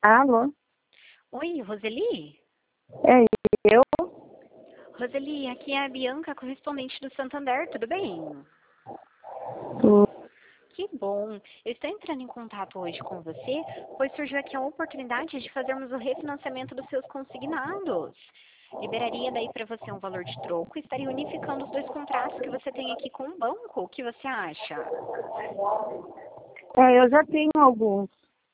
Alô? Oi, Roseli? É eu? Roseli, aqui é a Bianca, correspondente do Santander, tudo bem? Tu- Que bom. Eu estou entrando em contato hoje com você, pois surgiu aqui a oportunidade de fazermos o refinanciamento dos seus consignados. Liberaria daí para você um valor de troco e estaria unificando os dois contratos que você tem aqui com o banco. O que você acha? Eu já tenho alguns.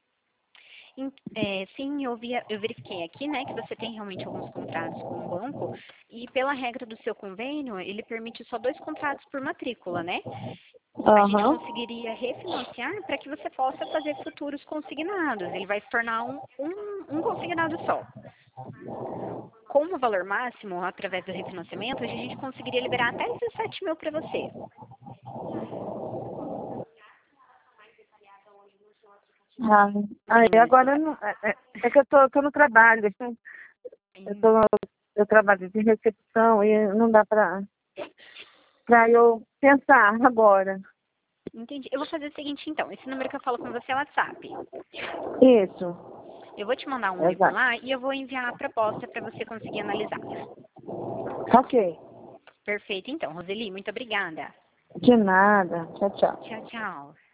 Sim, eu verifiquei aqui, né, que você tem realmente alguns contratos com o banco e pela regra do seu convênio, ele permite só 2 contratos por matrícula, né? A gente Aham. conseguiria refinanciar para que você possa fazer futuros consignados. Ele vai se tornar um consignado só. Com o valor máximo, através do refinanciamento, a gente conseguiria liberar até 17 mil para você. Ah, Isso. agora não, é que eu tô no trabalho. Eu, tô, eu trabalho de recepção e não dá pra eu pensar agora. Entendi. Eu vou fazer o seguinte, então. Esse número que eu falo com você é o WhatsApp. Isso, Eu vou te mandar um oi por exato. lá e eu vou enviar a proposta para você conseguir analisar. Ok. Perfeito, então, Roseli, muito obrigada. De nada. Tchau, tchau. Tchau, tchau.